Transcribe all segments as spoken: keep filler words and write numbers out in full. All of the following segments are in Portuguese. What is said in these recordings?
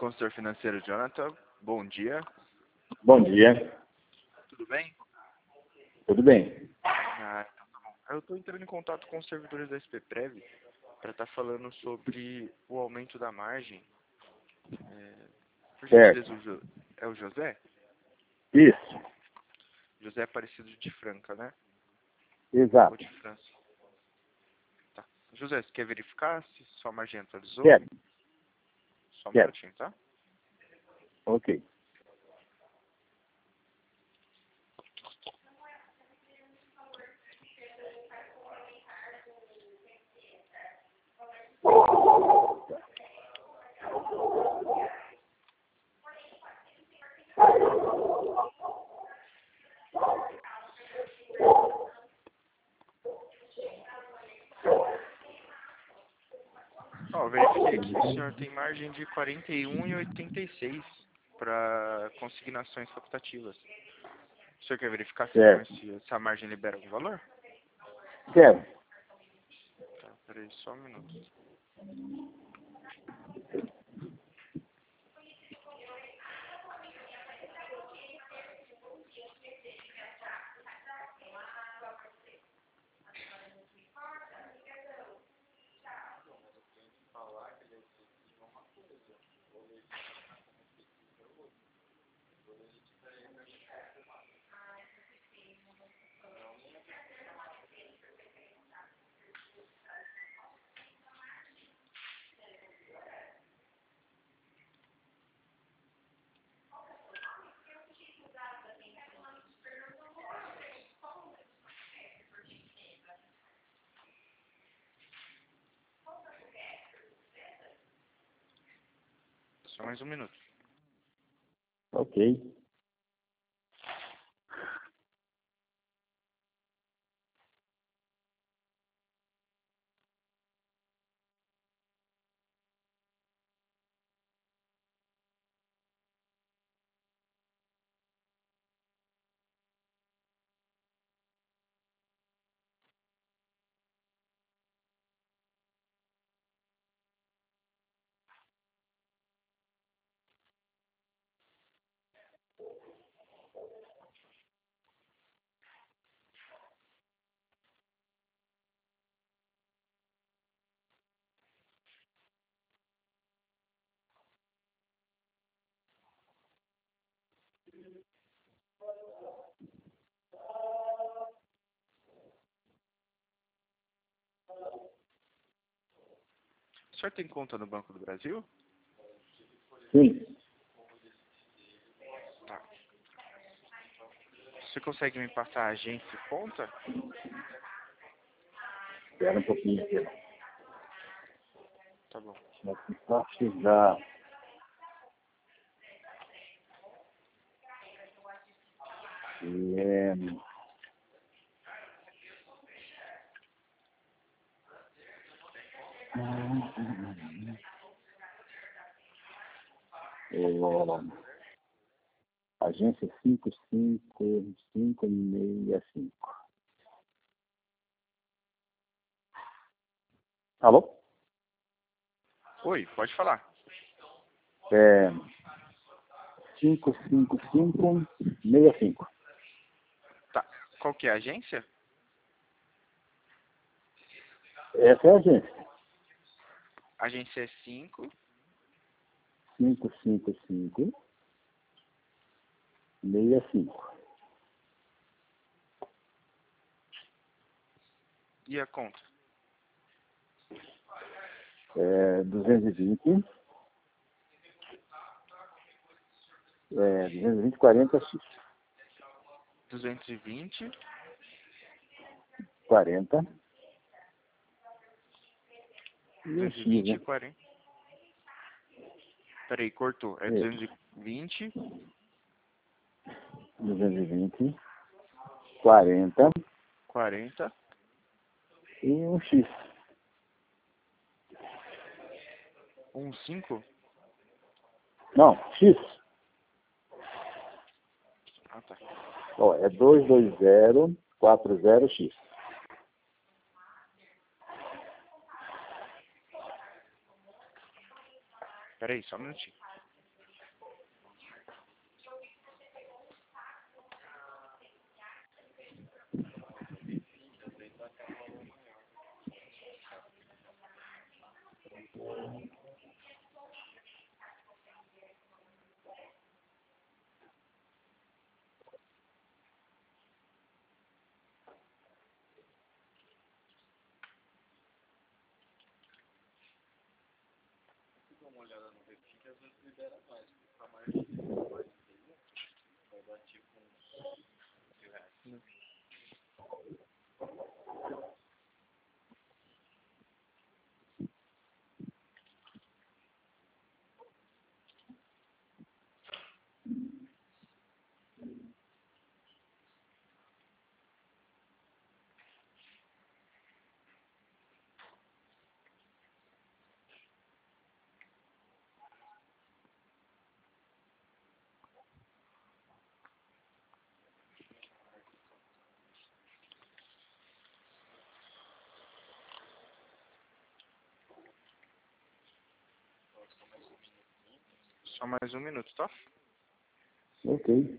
Consultor financeiro Jonathan, bom dia. Bom dia. Tudo bem? Tudo bem. Ah, então tá bom. Eu estou entrando em contato com os servidores da S P Prev para estar falando sobre o aumento da margem. É, por gentileza, o Jo- é o José? Isso. José Aparecido de Franca, né? Ou Exato. de França? Tá. José, você quer verificar se sua margem atualizou? Quero. Só um Quero. minutinho, tá? Ok. Ó, eu verifiquei que o senhor tem margem de quarenta e um vírgula oitenta e seis para consignações facultativas. O senhor quer verificar se, Certo. se essa margem libera algum valor? Quero. Tá, peraí, só um minuto. Só mais um minuto. Ok. O senhor tem conta no Banco do Brasil? Sim. Tá. Você consegue me passar a agência e conta? Espera um pouquinho. Aqui. Tá bom. Vou precisar. É... É... Agência cinco cinco cinco seis cinco. Alô? Oi, pode falar. É... cinco cinco cinco seis cinco. Tá. Qual que é a agência? Essa é a agência. A agência é cinco. cinco cinco cinco seis cinco. E a conta? É, duzentos e vinte, é, duzentos e vinte, quarenta X. duzentos e vinte. quarenta. E um duzentos e X, vinte né? e quarenta. Peraí, cortou. É É, duzentos e vinte. duzentos e vinte, quarenta quarenta. e um X. um cinco. Não, X. Ah, tá. Ó, é duzentos e vinte, quarenta X. Peraí, só um minutinho. Dá uma olhada no refil que às vezes libera mais, porque a margem dele é mais, entendeu? Vai dar tipo uns mil reais. Hum. Só mais um minuto, tá? Ok.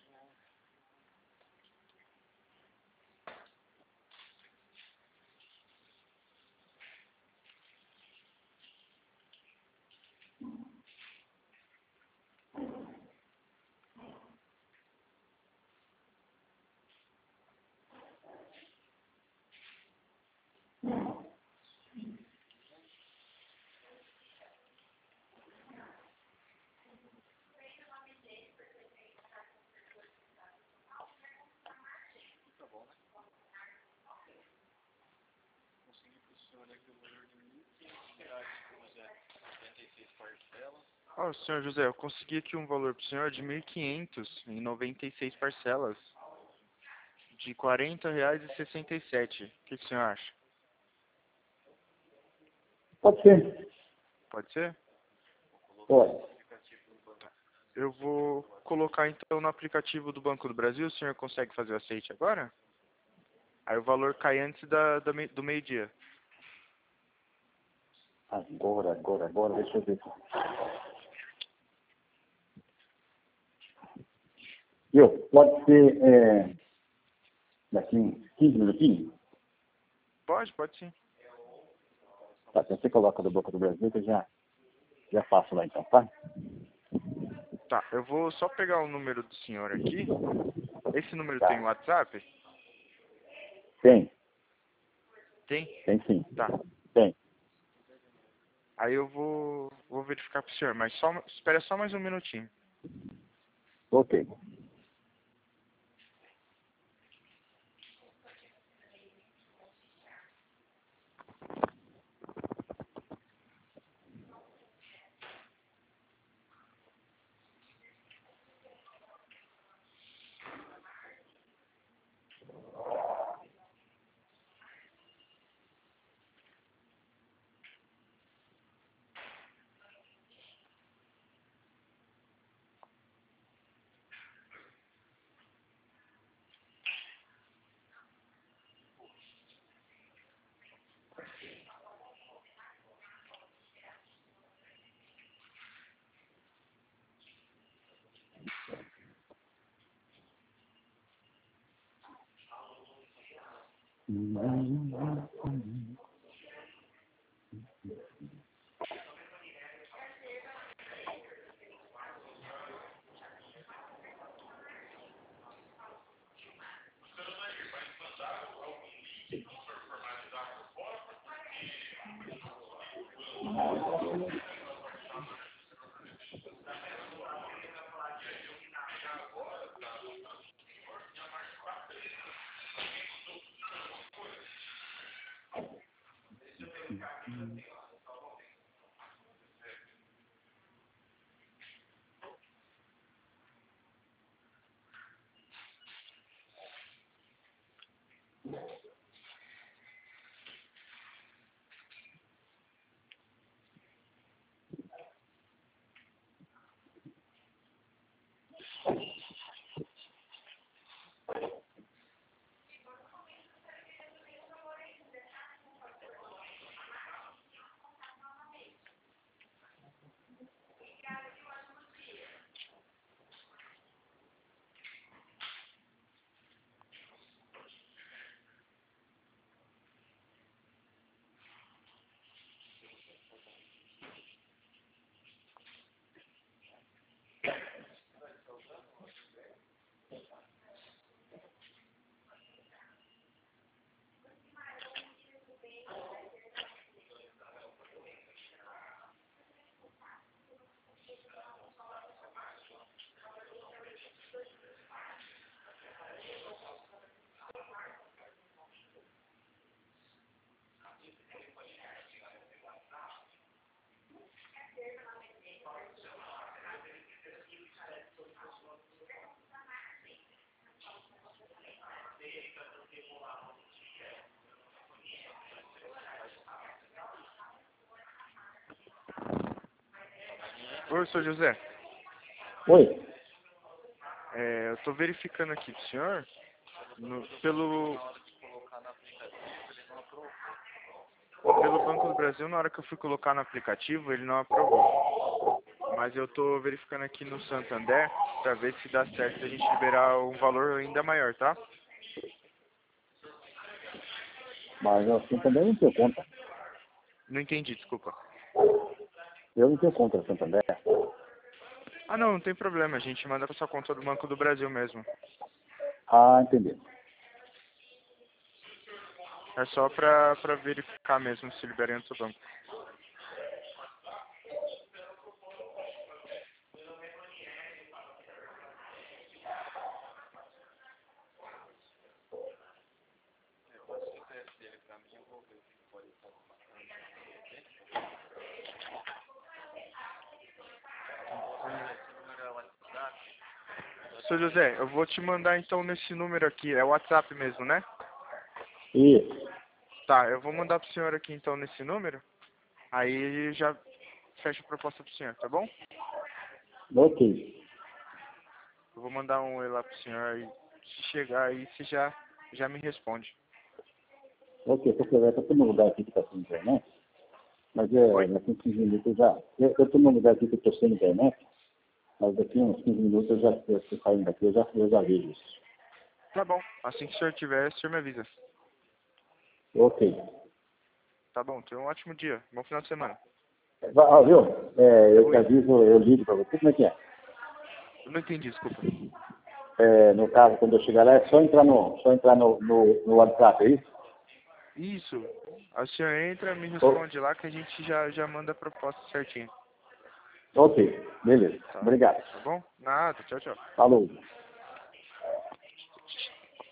Tá bom, né? Consegui pro senhor aqui o valor de mil e quinhentos reais por noventa e seis parcelas. Ó, senhor José, eu consegui aqui um valor pro senhor de mil e quinhentos em noventa e seis parcelas. De quarenta reais e sessenta e sete. O que, que o senhor acha? Pode ser. Pode ser? Pode. Eu vou colocar então no aplicativo do Banco do Brasil. O senhor consegue fazer o aceite agora? Aí o valor cai antes da, da me- do meio-dia. Agora, agora, agora, deixa eu ver. Eu, pode ser é, daqui uns quinze minutinhos? Pode, pode sim. Tá, então você coloca do Banco do Brasil que eu já, já faço lá então, tá? Tá, eu vou só pegar o número do senhor aqui. Esse número Tá. tem WhatsApp? Tem, Tem? tem sim. Tá. Tem. Aí eu vou, vou verificar pro senhor, mas só, espera só mais um minutinho. Ok. Oi, senhor José. Oi. É, eu estou verificando aqui pro senhor, no, pelo, pelo Banco do Brasil, na hora que eu fui colocar no aplicativo, ele não aprovou. Mas eu estou verificando aqui no Santander, para ver se dá certo a gente liberar um valor ainda maior, tá? Mas assim também não tenho conta. Não entendi, desculpa. Eu não tenho conta no Santander. Ah, não, não tem problema, a gente manda para sua conta do Banco do Brasil mesmo. Ah, entendi. É só para para verificar mesmo se libera no seu banco. Seu José, eu vou te mandar então nesse número aqui, é o WhatsApp mesmo, né? Isso. Tá, eu vou mandar pro senhor aqui então nesse número, aí já fecho a proposta pro senhor, tá bom? Ok. Eu vou mandar um oi lá pro senhor e se chegar aí você já, já me responde. Ok, porque eu estou no lugar aqui que está sem internet, mas é, Oi? daqui uns quinze minutos eu já. Eu estou no lugar aqui que estou sem internet, mas daqui uns quinze minutos eu já estou saindo daqui, eu já, eu já vejo isso. Tá bom, assim que o senhor tiver, o senhor me avisa. Ok. Tá bom, tenha um ótimo dia, bom final de semana. Va- Ah, viu? É, eu te Oi? aviso, eu ligo para você, como é que é? Eu não entendi, desculpa. É, no caso, quando eu chegar lá, é só entrar no, só entrar no, no, no WhatsApp, é isso? Isso, aí o senhor entra, me O- responde lá que a gente já, já manda a proposta certinho. Ok, beleza. Tá, Obrigado. tá bom? Nada, tchau, tchau. Falou.